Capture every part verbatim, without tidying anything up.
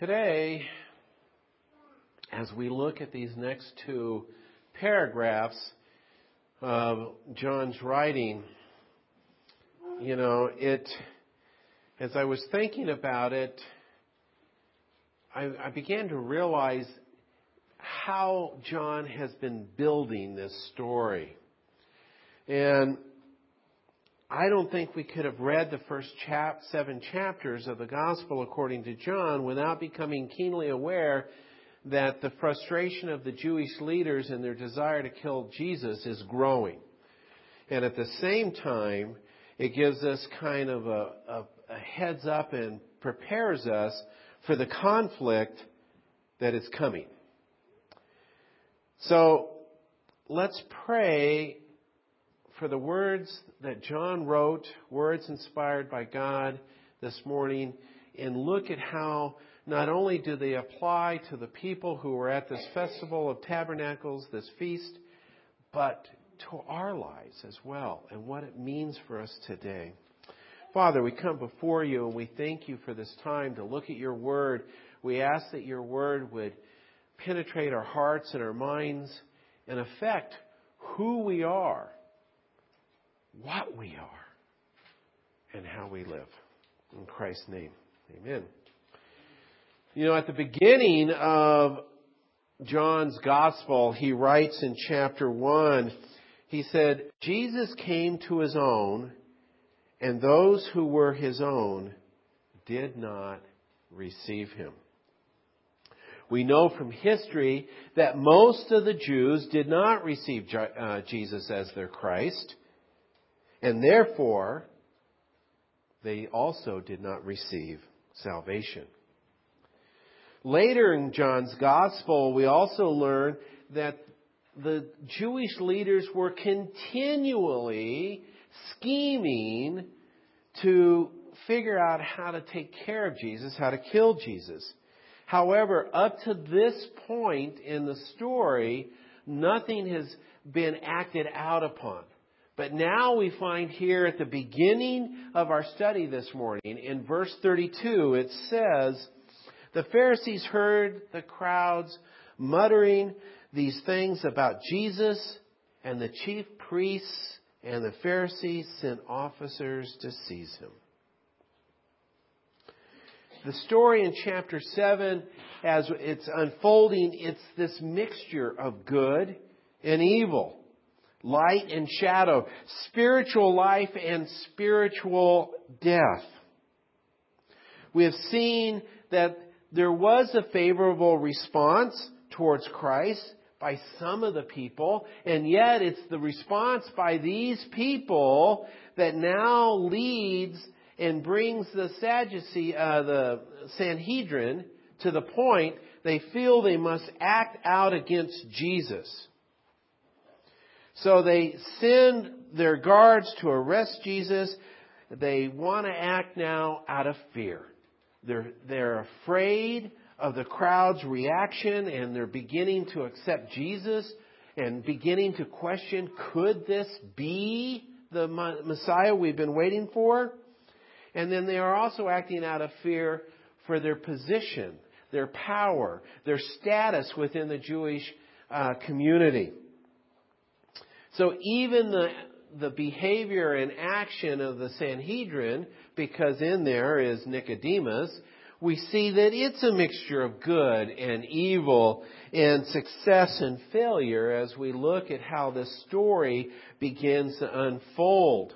Today, as we look at these next two paragraphs of John's writing, you know, it, as I was thinking about it, I, I began to realize how John has been building this story. And I don't think we could have read the first chap, seven chapters of the Gospel according to John without becoming keenly aware that the frustration of the Jewish leaders and their desire to kill Jesus is growing. And at the same time, it gives us kind of a, a, a heads up and prepares us for the conflict that is coming. So let's pray for the words that John wrote, words inspired by God this morning, and look at how not only do they apply to the people who are at this Festival of Tabernacles, this feast, but to our lives as well and what it means for us today. Father, we come before you and we thank you for this time to look at your word. We ask that your word would penetrate our hearts and our minds and affect who we are, what we are, and how we live. In Christ's name, amen. You know, at the beginning of John's Gospel, he writes in chapter one, he said, Jesus came to his own, and those who were his own did not receive him. We know from history that most of the Jews did not receive uh, Jesus as their Christ, and therefore, they also did not receive salvation. Later in John's Gospel, we also learn that the Jewish leaders were continually scheming to figure out how to take care of Jesus, how to kill Jesus. However, up to this point in the story, nothing has been acted out upon. But now we find here at the beginning of our study this morning, in verse thirty-two, it says, the Pharisees heard the crowds muttering these things about Jesus, and the chief priests and the Pharisees sent officers to seize him. The story in chapter seven, as it's unfolding, it's this mixture of good and evil, light and shadow, spiritual life and spiritual death. We have seen that there was a favorable response towards Christ by some of the people, and yet it's the response by these people that now leads and brings the Sadducee, uh, the Sanhedrin to the point they feel they must act out against Jesus. So they send their guards to arrest Jesus. They want to act now out of fear. They're, they're afraid of the crowd's reaction, and they're beginning to accept Jesus and beginning to question, could this be the Messiah we've been waiting for? And then they are also acting out of fear for their position, their power, their status within the Jewish uh, community. So even the the behavior and action of the Sanhedrin, because in there is Nicodemus, we see that it's a mixture of good and evil and success and failure as we look at how this story begins to unfold.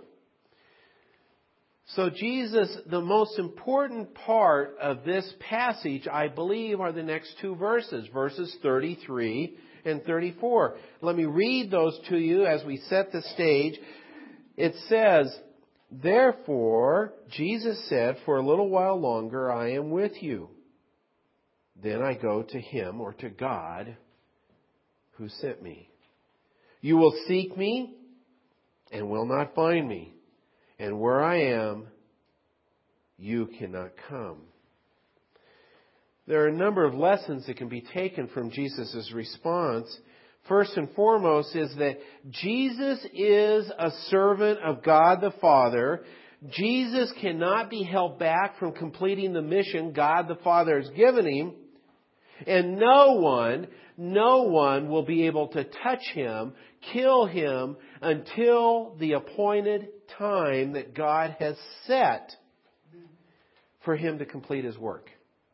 So Jesus, the most important part of this passage, I believe, are the next two verses, verses thirty-three and thirty-four. Let me read those to you as we set the stage. It says, therefore, Jesus said, for a little while longer I am with you. Then I go to him, or to God, who sent me. You will seek me and will not find me. And where I am, you cannot come. There are a number of lessons that can be taken from Jesus' response. First and foremost is that Jesus is a servant of God the Father. Jesus cannot be held back from completing the mission God the Father has given him. And no one, no one will be able to touch him, kill him, until the appointed time that God has set for him to complete his work.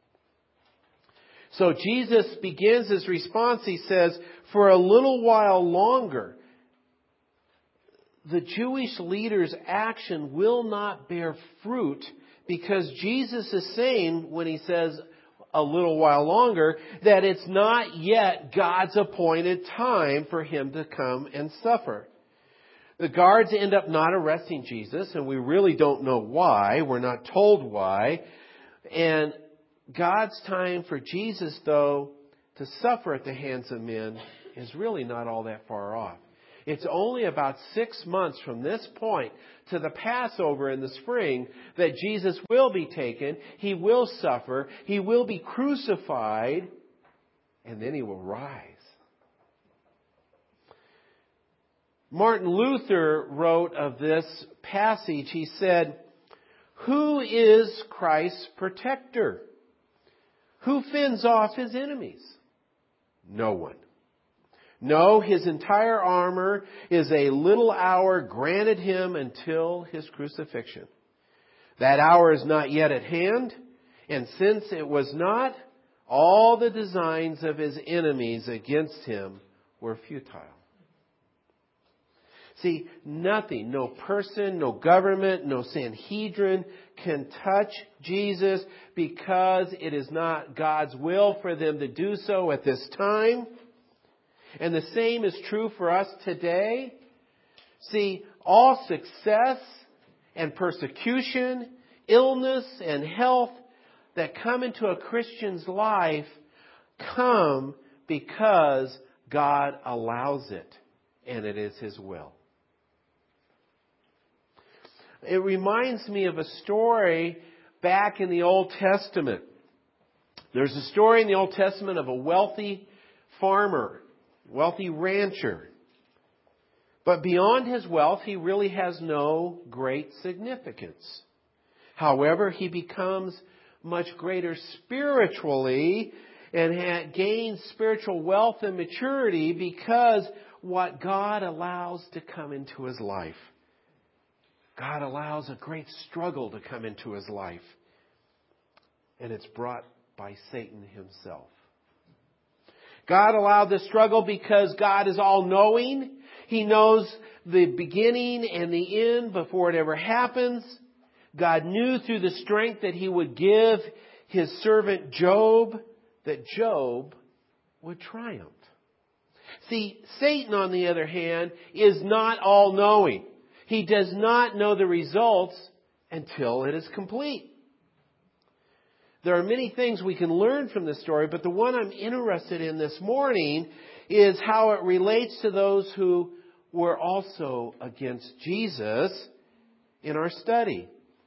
So Jesus begins his response. He says, for a little while longer, the Jewish leaders' action will not bear fruit, because Jesus is saying, when he says a little while longer, that it's not yet God's appointed time for him to come and suffer. The guards end up not arresting Jesus, and we really don't know why. We're not told why. And God's time for Jesus, though, to suffer at the hands of men is really not all that far off. It's only about six months from this point to the Passover in the spring that Jesus will be taken. He will suffer. He will be crucified. And then he will rise. Martin Luther wrote of this passage, he said, who is Christ's protector? Who fends off his enemies? No one. No, his entire armor is a little hour granted him until his crucifixion. That hour is not yet at hand, and since it was not, all the designs of his enemies against him were futile. See, nothing, no person, no government, no Sanhedrin can touch Jesus, because it is not God's will for them to do so at this time. And the same is true for us today. See, all success and persecution, illness and health that come into a Christian's life come because God allows it, and it is His will. It reminds me of a story back in the Old Testament. There's a story in the Old Testament of a wealthy farmer, wealthy rancher. But beyond his wealth, he really has no great significance. However, he becomes much greater spiritually and gains spiritual wealth and maturity because what God allows to come into his life. God allows a great struggle to come into his life. And it's brought by Satan himself. God allowed the struggle because God is all-knowing. He knows the beginning and the end before it ever happens. God knew through the strength that He would give His servant Job that Job would triumph. See, Satan, on the other hand, is not all-knowing. He does not know the results until it is complete. There are many things we can learn from this story, but the one I'm interested in this morning is how it relates to those who were also against Jesus in our study.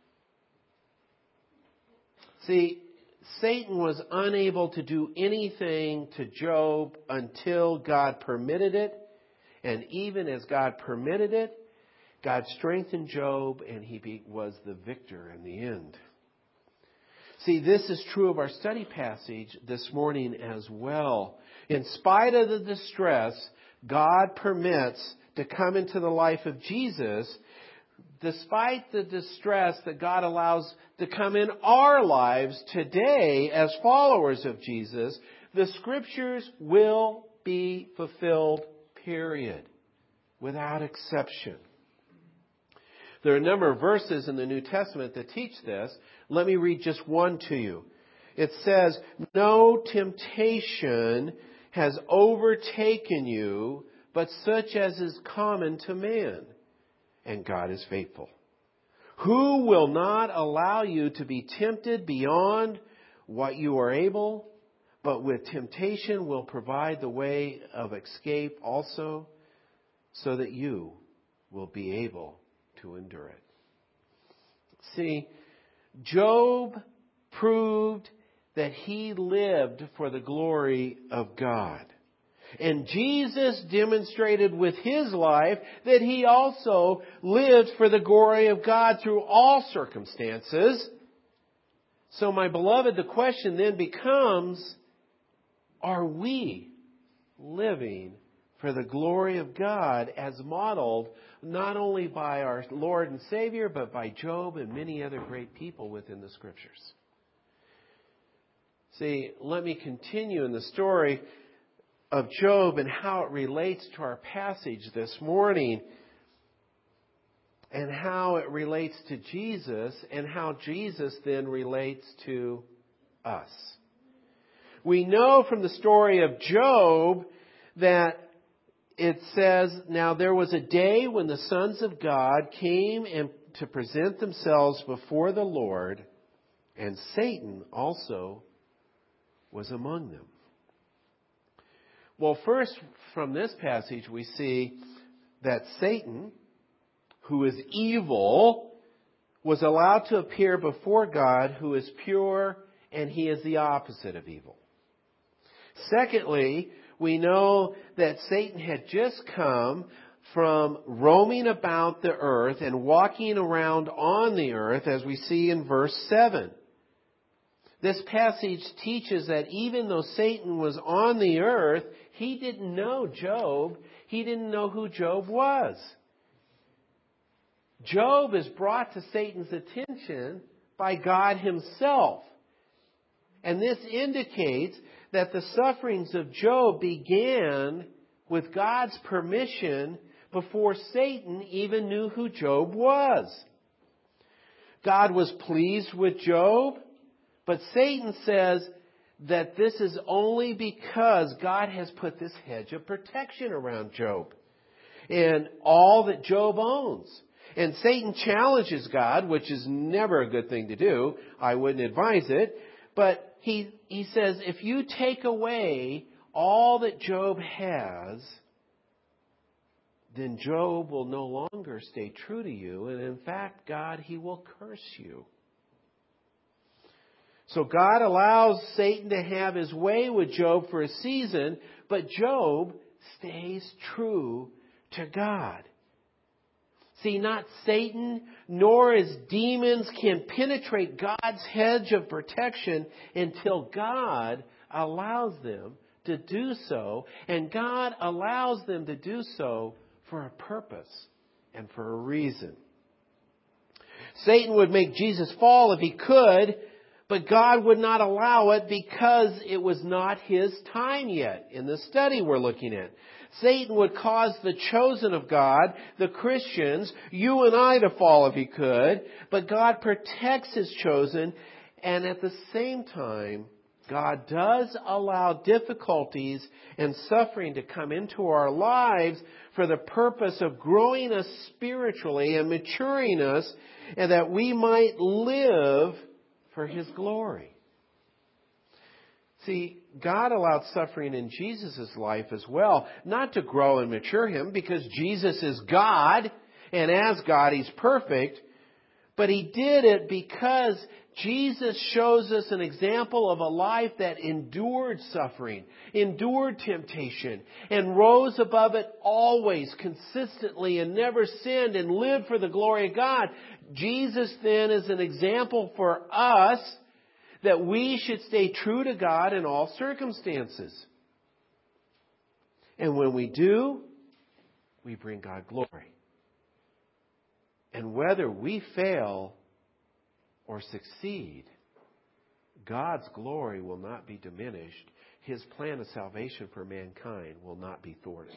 See, Satan was unable to do anything to Job until God permitted it. And even as God permitted it, God strengthened Job, and he be, was the victor in the end. See, this is true of our study passage this morning as well. In spite of the distress God permits to come into the life of Jesus, despite the distress that God allows to come in our lives today as followers of Jesus, the Scriptures will be fulfilled, period, without exception. There are a number of verses in the New Testament that teach this. Let me read just one to you. It says, "No temptation has overtaken you, but such as is common to man. And God is faithful, who will not allow you to be tempted beyond what you are able, but with temptation will provide the way of escape also, so that you will be able to endure it." See, Job proved that he lived for the glory of God. And Jesus demonstrated with His life that He also lived for the glory of God through all circumstances. So, my beloved, the question then becomes, are we living for the glory of God as modeled not only by our Lord and Savior, but by Job and many other great people within the Scriptures? See, let me continue in the story of Job and how it relates to our passage this morning, and how it relates to Jesus, and how Jesus then relates to us. We know from the story of Job that it says, "Now there was a day when the sons of God came and to present themselves before the Lord, and Satan also was among them." Well, first, from this passage, we see that Satan, who is evil, was allowed to appear before God, who is pure, and He is the opposite of evil. Secondly, we know that Satan had just come from roaming about the earth and walking around on the earth, as we see in verse seven. This passage teaches that even though Satan was on the earth, he didn't know Job. He didn't know who Job was. Job is brought to Satan's attention by God Himself. And this indicates that the sufferings of Job began with God's permission before Satan even knew who Job was. God was pleased with Job, but Satan says that this is only because God has put this hedge of protection around Job and all that Job owns. And Satan challenges God, which is never a good thing to do. I wouldn't advise it. But he, he says, if you take away all that Job has, then Job will no longer stay true to you. And in fact, God, He will curse you. So God allows Satan to have his way with Job for a season, but Job stays true to God. See, not Satan nor his demons can penetrate God's hedge of protection until God allows them to do so. And God allows them to do so for a purpose and for a reason. Satan would make Jesus fall if he could, but God would not allow it because it was not His time yet in the study we're looking at. Satan would cause the chosen of God, the Christians, you and I, to fall if he could, but God protects His chosen, and at the same time, God does allow difficulties and suffering to come into our lives for the purpose of growing us spiritually and maturing us, and that we might live for His glory. See, God allowed suffering in Jesus' life as well, not to grow and mature Him, because Jesus is God, and as God He's perfect, but He did it because Jesus shows us an example of a life that endured suffering, endured temptation, and rose above it always, consistently, and never sinned, and lived for the glory of God. Jesus then is an example for us that we should stay true to God in all circumstances. And when we do, we bring God glory. And whether we fail or succeed, God's glory will not be diminished. His plan of salvation for mankind will not be thwarted.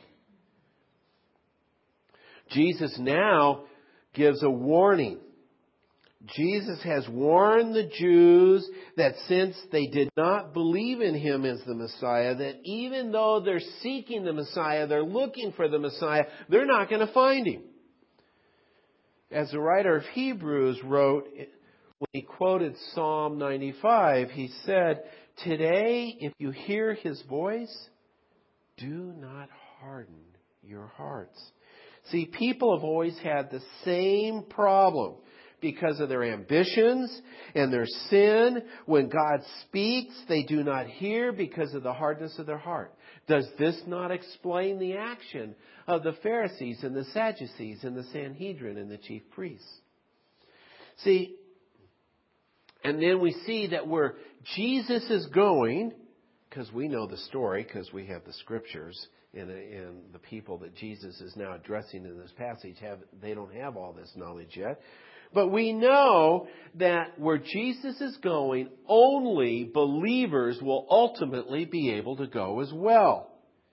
Jesus now gives a warning. Jesus has warned the Jews that since they did not believe in Him as the Messiah, that even though they're seeking the Messiah, they're looking for the Messiah, they're not going to find Him. As the writer of Hebrews wrote, when he quoted Psalm ninety-five, he said, "Today, if you hear His voice, do not harden your hearts." See, people have always had the same problem. because of their ambitions and their sin. When God speaks, they do not hear because of the hardness of their heart. Does this not explain the action of the Pharisees and the Sadducees and the Sanhedrin and the chief priests? See, and then we see that where Jesus is going, because we know the story, because we have the scriptures, and, and the people that Jesus is now addressing in this passage, have they don't have all this knowledge yet. But we know that where Jesus is going, only believers will ultimately be able to go as well.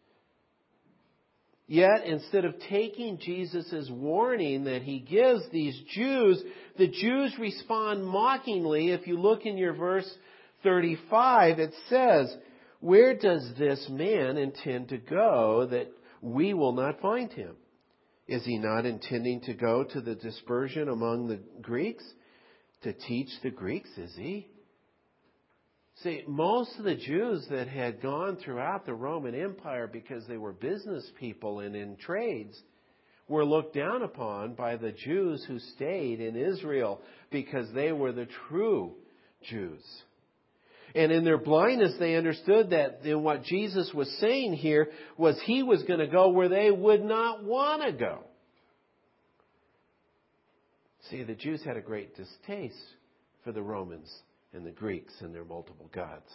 Yet, instead of taking Jesus' warning that he gives these Jews, the Jews respond mockingly. If you look in your verse thirty-five, it says, "Where does this man intend to go that we will not find him? Is he not intending to go to the dispersion among the Greeks? To teach the Greeks, is he?" See, most of the Jews that had gone throughout the Roman Empire because they were business people and in trades were looked down upon by the Jews who stayed in Israel because they were the true Jews. And in their blindness, they understood that in what Jesus was saying here was he was going to go where they would not want to go. See, the Jews had a great distaste for the Romans and the Greeks and their multiple gods.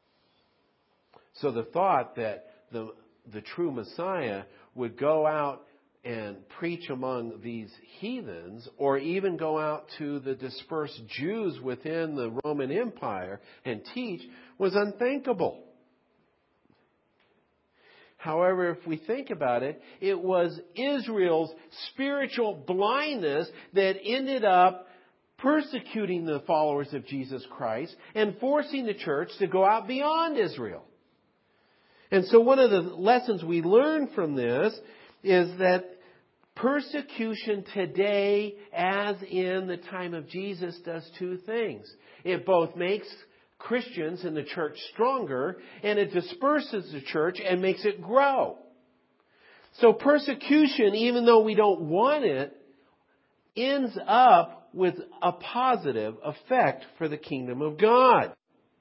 So the thought that the, the true Messiah would go out and preach among these heathens, or even go out to the dispersed Jews within the Roman Empire and teach, was unthinkable. However, if we think about it, it was Israel's spiritual blindness that ended up persecuting the followers of Jesus Christ and forcing the church to go out beyond Israel. And so one of the lessons we learn from this is that persecution today, as in the time of Jesus, does two things. It both makes Christians in the church stronger, and it disperses the church and makes it grow. So persecution, even though we don't want it, ends up with a positive effect for the kingdom of God.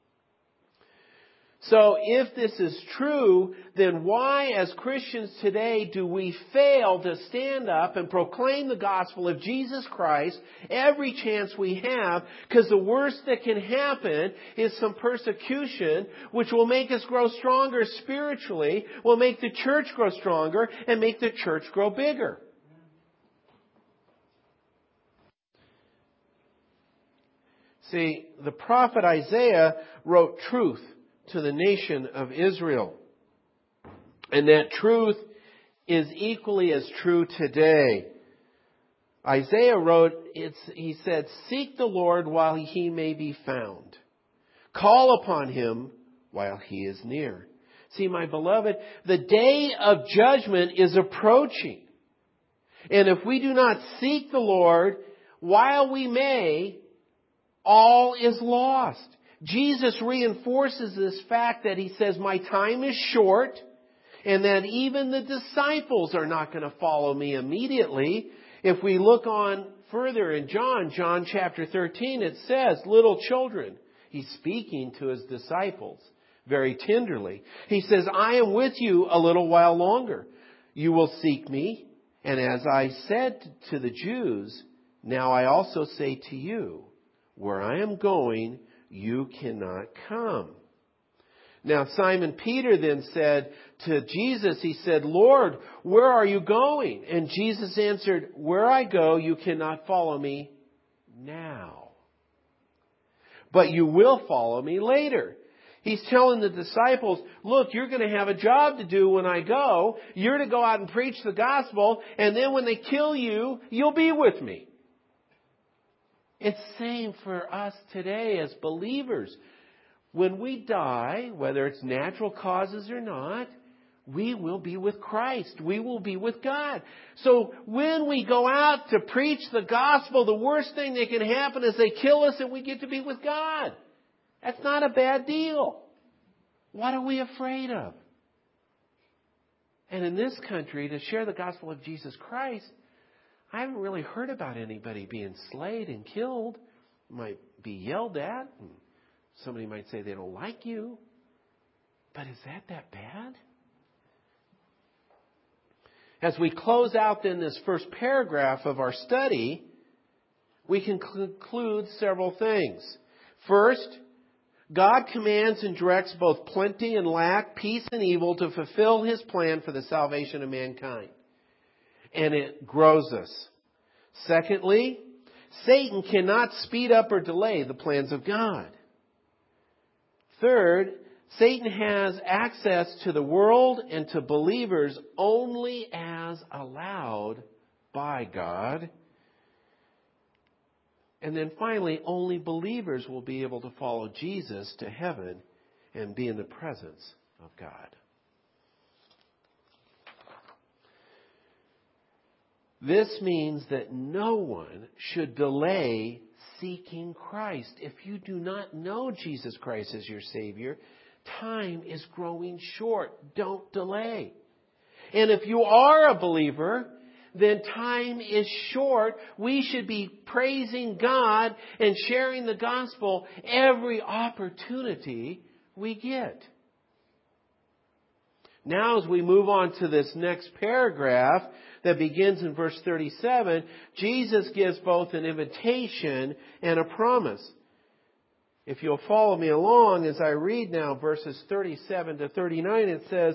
So if this is true, then why as Christians today do we fail to stand up and proclaim the gospel of Jesus Christ every chance we have? Because the worst that can happen is some persecution, which will make us grow stronger spiritually, will make the church grow stronger, and make the church grow bigger. See, the prophet Isaiah wrote truth to the nation of Israel. And that truth is equally as true today. Isaiah wrote, it's, he said, "Seek the Lord while he may be found. Call upon him while he is near." See, my beloved, the day of judgment is approaching. And if we do not seek the Lord while we may, all is lost. Jesus reinforces this fact that he says, "My time is short," and that even the disciples are not going to follow me immediately. If we look on further in John, John chapter thirteen, it says, "Little children," he's speaking to his disciples very tenderly. He says, "I am with you a little while longer. You will seek me. And as I said to the Jews, now I also say to you, where I am going, you cannot come." Now Simon Peter then said to Jesus, he said, "Lord, where are you going?" And Jesus answered, "Where I go, you cannot follow me now, but you will follow me later." He's telling the disciples, look, you're going to have a job to do when I go. You're to go out and preach the gospel, and then when they kill you, you'll be with me. It's the same for us today as believers. When we die, whether it's natural causes or not, we will be with Christ. We will be with God. So when we go out to preach the gospel, the worst thing that can happen is they kill us and we get to be with God. That's not a bad deal. What are we afraid of? And in this country, to share the gospel of Jesus Christ, I haven't really heard about anybody being slayed and killed. Might be yelled at. And somebody might say they don't like you. But is that that bad? As we close out then this first paragraph of our study, we can conclude several things. First, God commands and directs both plenty and lack, peace and evil to fulfill His plan for the salvation of mankind. And it grows us. Secondly, Satan cannot speed up or delay the plans of God. Third, Satan has access to the world and to believers only as allowed by God. And then finally, only believers will be able to follow Jesus to heaven and be in the presence of God. This means that no one should delay seeking Christ. If you do not know Jesus Christ as your Savior, time is growing short. Don't delay. And if you are a believer, then time is short. We should be praising God and sharing the gospel every opportunity we get. Now, as we move on to this next paragraph that begins in verse thirty-seven, Jesus gives both an invitation and a promise. If you'll follow me along as I read now verses thirty-seven to thirty-nine, it says,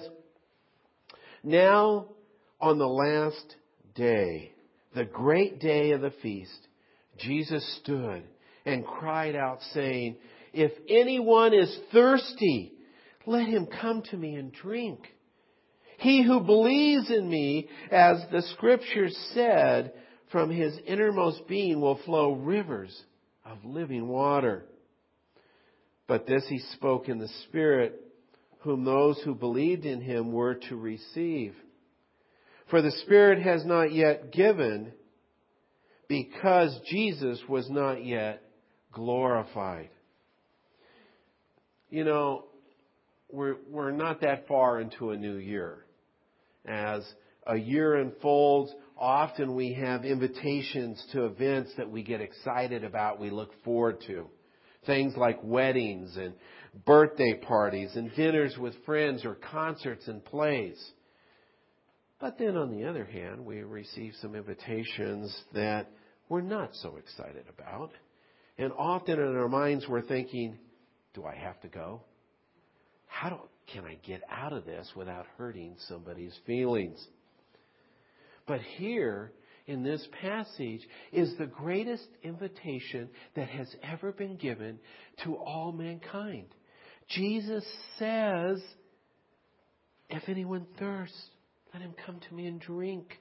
"Now on the last day, the great day of the feast, Jesus stood and cried out, saying, 'If anyone is thirsty, let him come to me and drink. He who believes in me, as the Scriptures said, from his innermost being will flow rivers of living water.' But this he spoke in the Spirit, whom those who believed in him were to receive. For the Spirit has not yet given, because Jesus was not yet glorified." You know, we're we're not that far into a new year. As a year unfolds, often we have invitations to events that we get excited about, we look forward to. Things like weddings and birthday parties and dinners with friends or concerts and plays. But then on the other hand, we receive some invitations that we're not so excited about. And often in our minds we're thinking, do I have to go? How do, can I get out of this without hurting somebody's feelings? But here in this passage is the greatest invitation that has ever been given to all mankind. Jesus says, "If anyone thirsts, let him come to me and drink.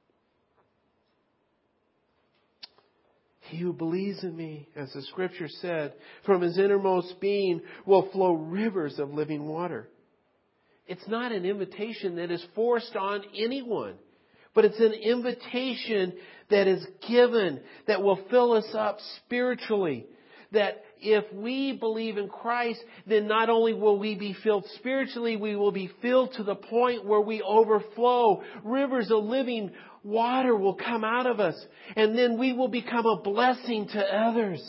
He who believes in me, as the Scripture said, from his innermost being will flow rivers of living water." It's not an invitation that is forced on anyone, but it's an invitation that is given that will fill us up spiritually. That if we believe in Christ, then not only will we be filled spiritually, we will be filled to the point where we overflow. Rivers of living water will come out of us, and then we will become a blessing to others.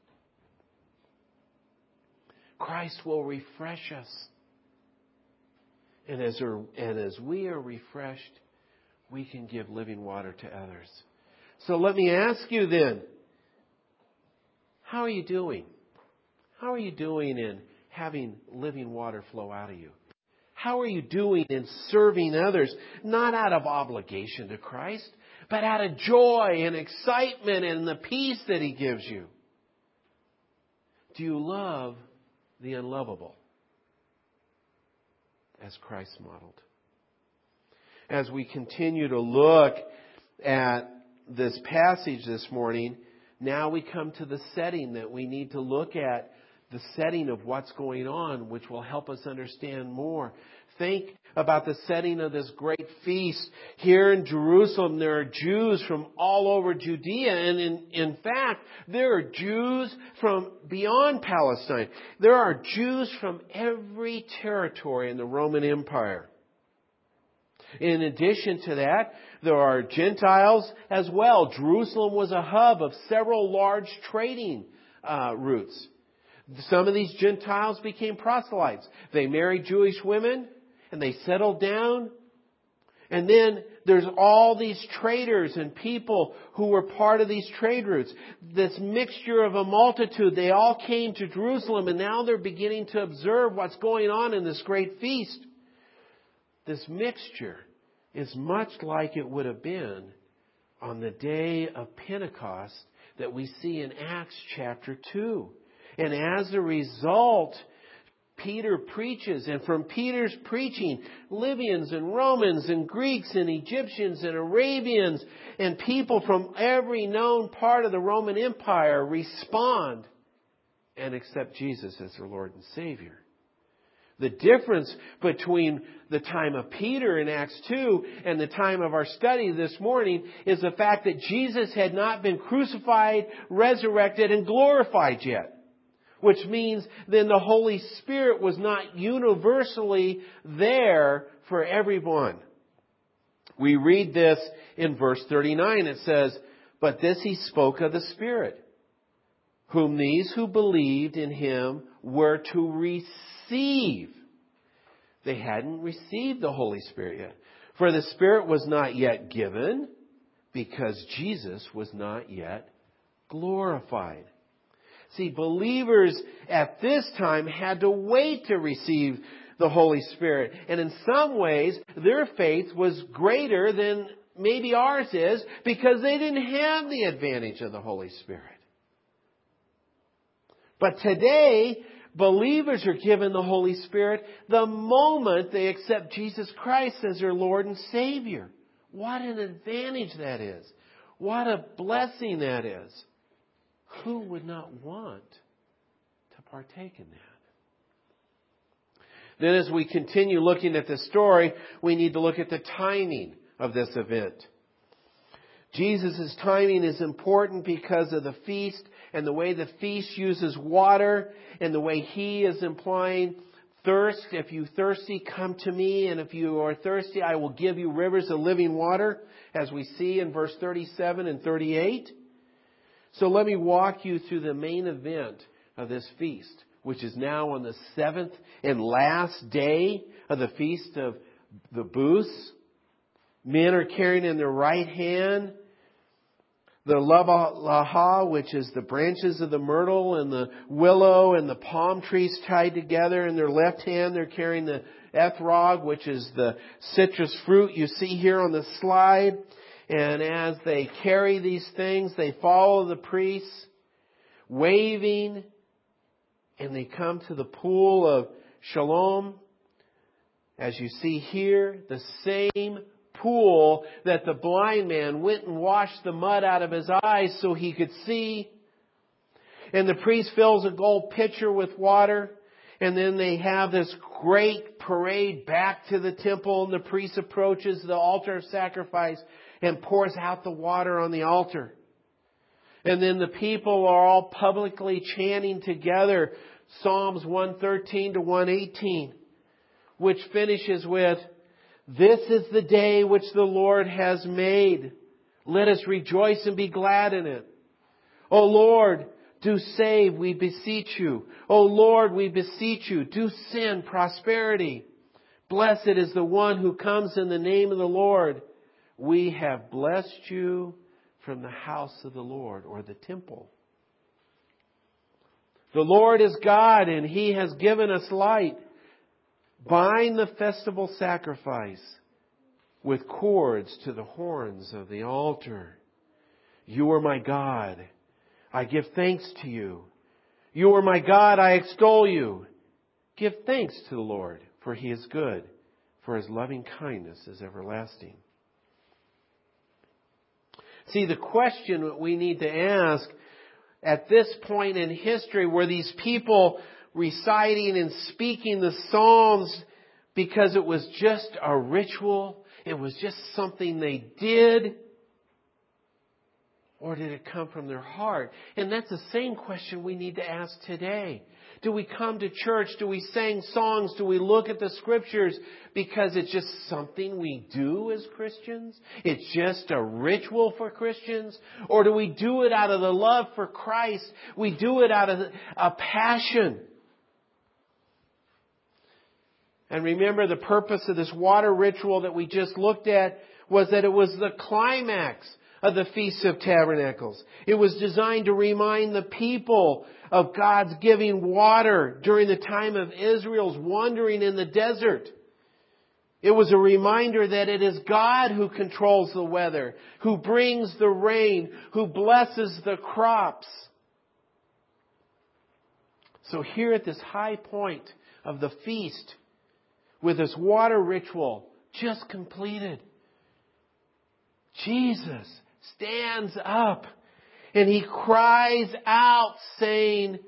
Christ will refresh us. And as, are, and as we are refreshed, we can give living water to others. So let me ask you then, how are you doing? How are you doing in having living water flow out of you? How are you doing in serving others, not out of obligation to Christ, but out of joy and excitement and the peace that He gives you? Do you love the unlovable as Christ modeled? As we continue to look at this passage this morning, now we come to the setting that we need to look at, the setting of what's going on, which will help us understand more. Think about the setting of this great feast. Here in Jerusalem, there are Jews from all over Judea. And in, in fact, there are Jews from beyond Palestine. There are Jews from every territory in the Roman Empire. In addition to that, there are Gentiles as well. Jerusalem was a hub of several large trading uh, routes. Some of these Gentiles became proselytes. They married Jewish women and they settled down. And then there's all these traders and people who were part of these trade routes. This mixture of a multitude, they all came to Jerusalem, and now they're beginning to observe what's going on in this great feast. This mixture is much like it would have been on the day of Pentecost that we see in Acts chapter two. And as a result, Peter preaches, and from Peter's preaching, Libyans and Romans and Greeks and Egyptians and Arabians and people from every known part of the Roman Empire respond and accept Jesus as their Lord and Savior. The difference between the time of Peter in Acts two and the time of our study this morning is the fact that Jesus had not been crucified, resurrected, and glorified yet. Which means then the Holy Spirit was not universally there for everyone. We read this in verse thirty-nine. It says, "But this he spoke of the Spirit, whom these who believed in him were to receive." They hadn't received the Holy Spirit yet. For the Spirit was not yet given because Jesus was not yet glorified. See, believers at this time had to wait to receive the Holy Spirit. And in some ways, their faith was greater than maybe ours is because they didn't have the advantage of the Holy Spirit. But today, believers are given the Holy Spirit the moment they accept Jesus Christ as their Lord and Savior. What an advantage that is. What a blessing that is. Who would not want to partake in that? Then as we continue looking at this story, we need to look at the timing of this event. Jesus' timing is important because of the feast and the way the feast uses water and the way He is implying thirst. If you thirsty, come to me, and if you are thirsty, I will give you rivers of living water, as we see in verse thirty-seven and thirty-eight. So let me walk you through the main event of this feast, which is now on the seventh and last day of the Feast of the Booths. Men are carrying in their right hand the lavalaha, which is the branches of the myrtle and the willow and the palm trees tied together. In their left hand, they're carrying the ethrog, which is the citrus fruit you see here on the slide. And as they carry these things, they follow the priests, waving, and they come to the pool of Shalom. As you see here, the same pool that the blind man went and washed the mud out of his eyes so he could see. And the priest fills a gold pitcher with water. And then they have this great parade back to the temple, and the priest approaches the altar of sacrifice and pours out the water on the altar. And then the people are all publicly chanting together Psalms one thirteen to one eighteen, which finishes with, "This is the day which the Lord has made. Let us rejoice and be glad in it. O Lord, do save, we beseech you. O Lord, we beseech you, do send prosperity. Blessed is the one who comes in the name of the Lord. We have blessed you from the house of the Lord," or the temple. "The Lord is God, and He has given us light. Bind the festival sacrifice with cords to the horns of the altar. You are my God. I give thanks to you. You are my God. I extol you. Give thanks to the Lord, for He is good, for His loving kindness is everlasting." See, the question that we need to ask at this point in history, were these people reciting and speaking the Psalms because it was just a ritual? It was just something they did? Or did it come from their heart? And that's the same question we need to ask today. Do we come to church? Do we sing songs? Do we look at the Scriptures because it's just something we do as Christians? It's just a ritual for Christians? Or do we do it out of the love for Christ? We do it out of a passion. And remember, the purpose of this water ritual that we just looked at was that it was the climax of the Feast of Tabernacles. It was designed to remind the people of God's giving water during the time of Israel's wandering in the desert. It was a reminder that it is God who controls the weather, who brings the rain, who blesses the crops. So here at this high point of the feast, with this water ritual just completed, Jesus stands up and He cries out saying,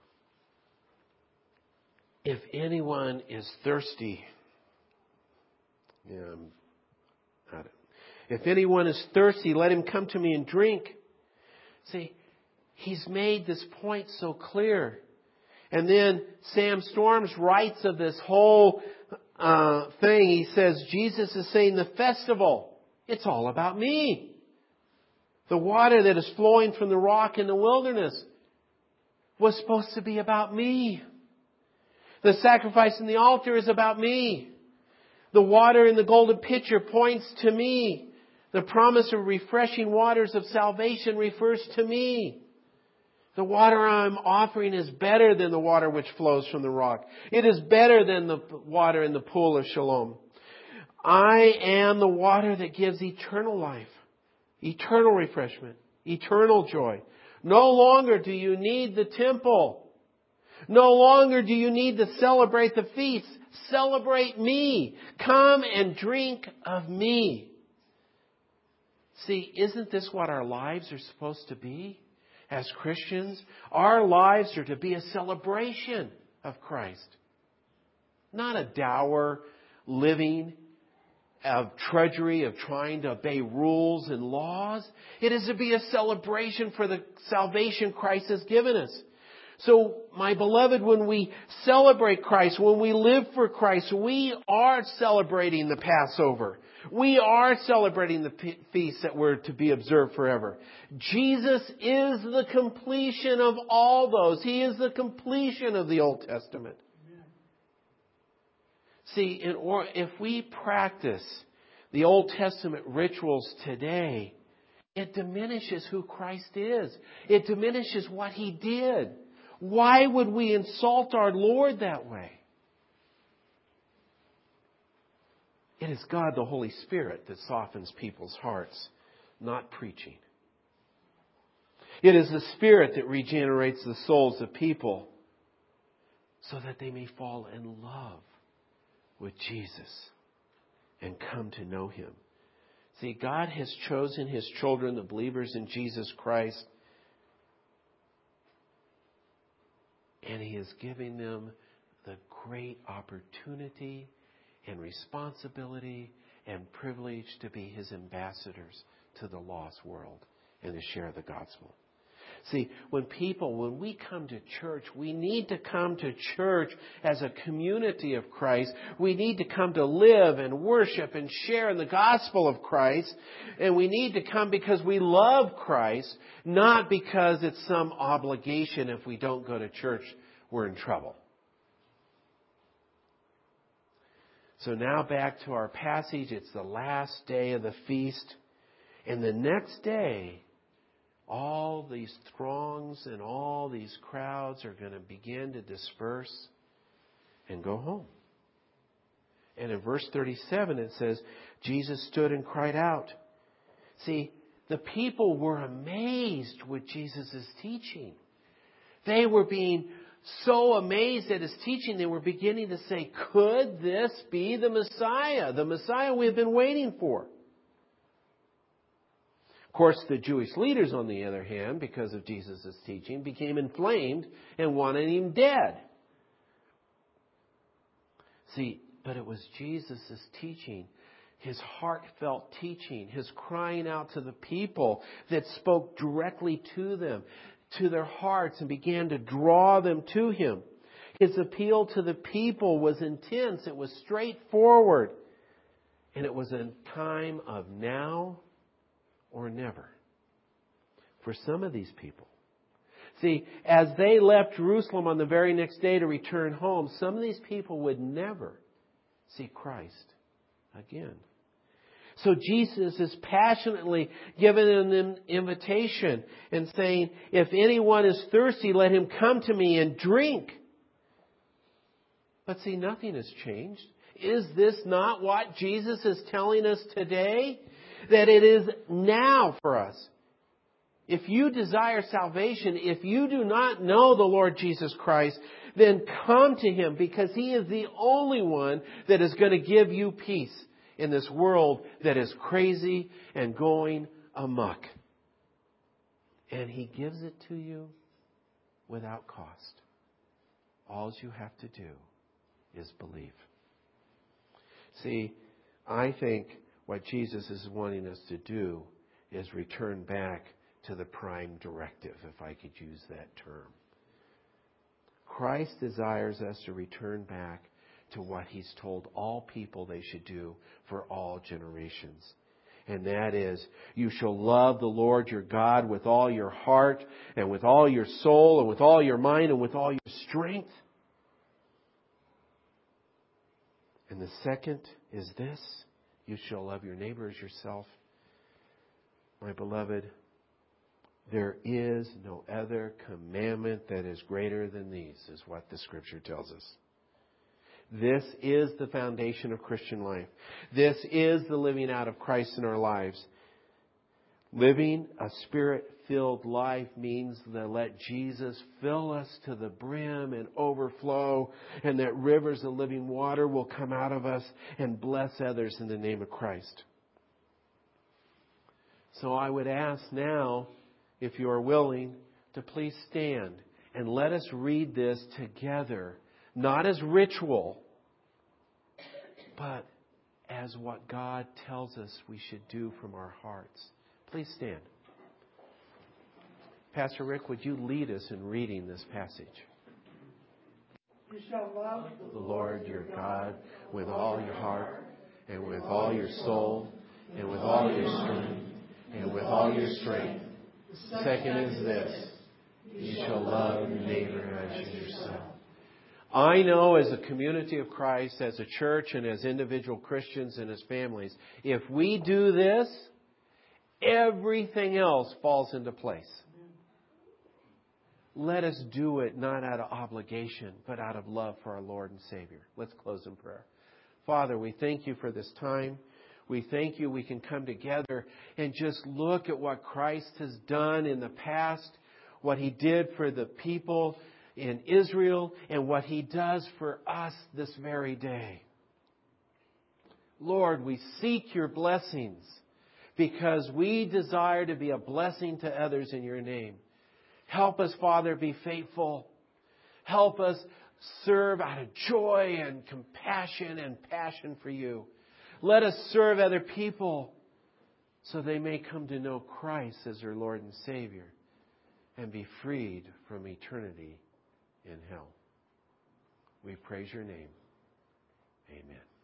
if anyone is thirsty, yeah, I'm not, if anyone is thirsty, let him come to me and drink. See, He's made this point so clear. And then Sam Storms writes of this whole uh, thing. He says, Jesus is saying the festival, it's all about me. The water that is flowing from the rock in the wilderness was supposed to be about me. The sacrifice in the altar is about me. The water in the golden pitcher points to me. The promise of refreshing waters of salvation refers to me. The water I'm offering is better than the water which flows from the rock. It is better than the water in the pool of Siloam. I am the water that gives eternal life, eternal refreshment, eternal joy. No longer do you need the temple. No longer do you need to celebrate the feast. Celebrate me. Come and drink of me. See, isn't this what our lives are supposed to be? As Christians, our lives are to be a celebration of Christ. Not a dour living of drudgery, of trying to obey rules and laws. It is to be a celebration for the salvation Christ has given us. So, my beloved, when we celebrate Christ, when we live for Christ, we are celebrating the Passover. We are celebrating the feasts that were to be observed forever. Jesus is the completion of all those. He is the completion of the Old Testament. Amen. See, in or, if we practice the Old Testament rituals today, it diminishes who Christ is. It diminishes what He did. Why would we insult our Lord that way? It is God, the Holy Spirit, that softens people's hearts, not preaching. It is the Spirit that regenerates the souls of people so that they may fall in love with Jesus and come to know Him. See, God has chosen His children, the believers in Jesus Christ, and He is giving them the great opportunity and responsibility and privilege to be His ambassadors to the lost world and to share the gospel. See, when people, when we come to church, we need to come to church as a community of Christ. We need to come to live and worship and share in the gospel of Christ. And we need to come because we love Christ, not because it's some obligation. If we don't go to church, we're in trouble. So now back to our passage. It's the last day of the feast. And the next day, all these throngs and all these crowds are going to begin to disperse and go home. And in verse thirty-seven it says, Jesus stood and cried out. See, the people were amazed with Jesus' teaching. They were being so amazed at His teaching, they were beginning to say, could this be the Messiah? The Messiah we have been waiting for. Of course, the Jewish leaders, on the other hand, because of Jesus' teaching, became inflamed and wanted Him dead. See, but it was Jesus' teaching, His heartfelt teaching, His crying out to the people that spoke directly to them, to their hearts, and began to draw them to Him. His appeal to the people was intense. It was straightforward. And it was a time of now or never for some of these people. See, as they left Jerusalem on the very next day to return home, some of these people would never see Christ again. So Jesus is passionately giving them an invitation and saying, if anyone is thirsty, let him come to me and drink. But see, nothing has changed. Is this not what Jesus is telling us today? That it is now for us. If you desire salvation, if you do not know the Lord Jesus Christ, then come to Him, because He is the only one that is going to give you peace in this world that is crazy and going amok. And He gives it to you without cost. All you have to do is believe. See, I think what Jesus is wanting us to do is return back to the prime directive, if I could use that term. Christ desires us to return back to what He's told all people they should do for all generations. And that is, you shall love the Lord your God with all your heart and with all your soul and with all your mind and with all your strength. And the second is this, you shall love your neighbor as yourself. My beloved, there is no other commandment that is greater than these, is what the Scripture tells us. This is the foundation of Christian life. This is the living out of Christ in our lives. Living a Spirit-filled life means that let Jesus fill us to the brim and overflow, and that rivers of living water will come out of us and bless others in the name of Christ. So I would ask now, if you are willing, to please stand and let us read this together, not as ritual, but as what God tells us we should do from our hearts. Please stand. Pastor Rick, would you lead us in reading this passage? You shall love The Lord your God with all your heart and with all your soul and with all your strength and with all your strength. Second is this, you shall love your neighbor as yourself. I know as a community of Christ, as a church, and as individual Christians and as families, if we do this, everything else falls into place. Let us do it not out of obligation, but out of love for our Lord and Savior. Let's close in prayer. Father, we thank you for this time. We thank you we can come together and just look at what Christ has done in the past, what He did for the people in Israel, and what He does for us this very day. Lord, we seek your blessings because we desire to be a blessing to others in your name. Help us, Father, be faithful. Help us serve out of joy and compassion and passion for you. Let us serve other people so they may come to know Christ as their Lord and Savior and be freed from eternity in hell. We praise your name. Amen.